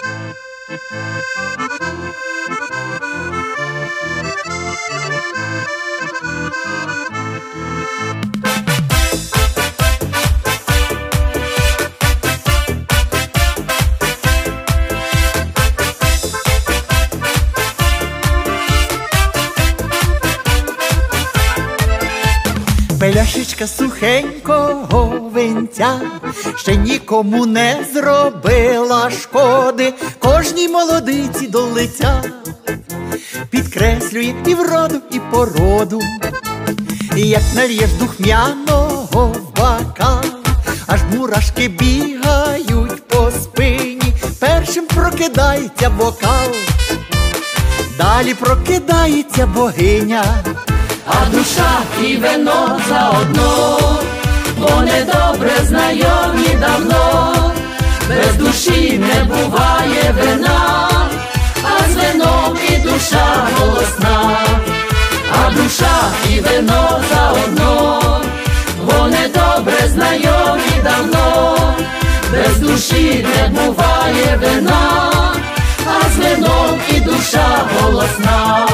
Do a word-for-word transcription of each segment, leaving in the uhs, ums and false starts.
Пляшечка сухенького винця ще нікому не зробила шкоди, кожній молодиці до лиця підкреслює і вроду, і породу. І як нальєш духмяного в бокал, аж мурашки бігають по спині, першим прокидається бокал, далі прокидається богиня. А душа і вино заодно, вони добре знайомі давно. Без душі не буває вина, а з вином і душа голосна. А душа і вино заодно, вони добре знайомі давно. Без душі не буває вина, а з вином і душа голосна.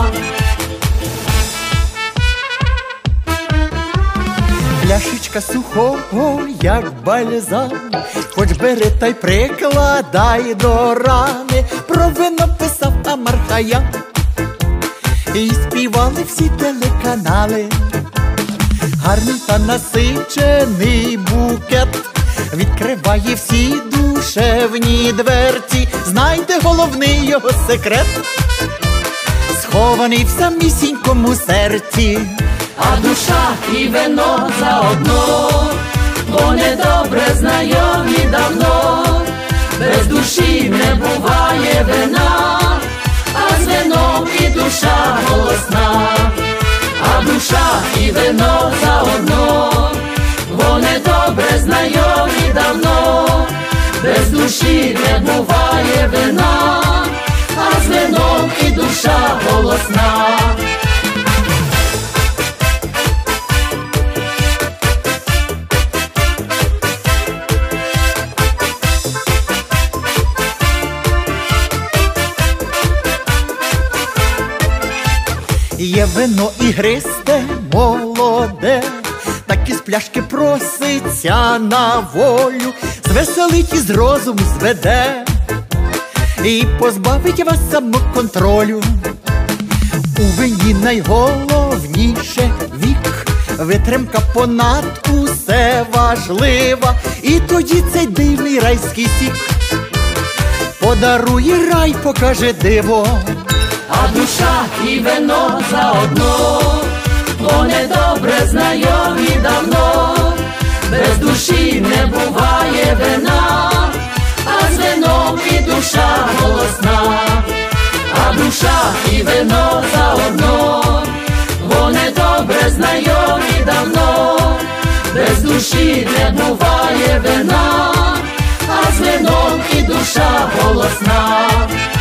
Пляшечка сухого, як бальзам, хоч бери та й прикладай до рани. Про вино писав Амар Хаям, і співали всі телеканали. Гарний та насичений букет відкриває всі душевні дверці. Знайте головний його секрет, схований в самісінькому серці. А душа і вино заодно, вони добре знайомі давно. Без душі не буває вина, а з вином і душа голосна. А душа і вино заодно, вони добре знайомі давно. Без душі не буває вина, а з вином і душа голосна. Є вино ігристе, молоде, так із пляшки проситься на волю, звеселить і з розуму зведе, і позбавить вас самоконтролю. У вині найголовніше вік, витримка понад усе важлива, і тоді цей дивний райський сік подарує рай, покаже диво. А душа і вино заодно, вони добре знайомі давно. Без душі не буває вина, а з вином і душа голосна. А душа і вино заодно, вони добре знайомі давно. Без душі не буває вина, а з вином і душа голосна.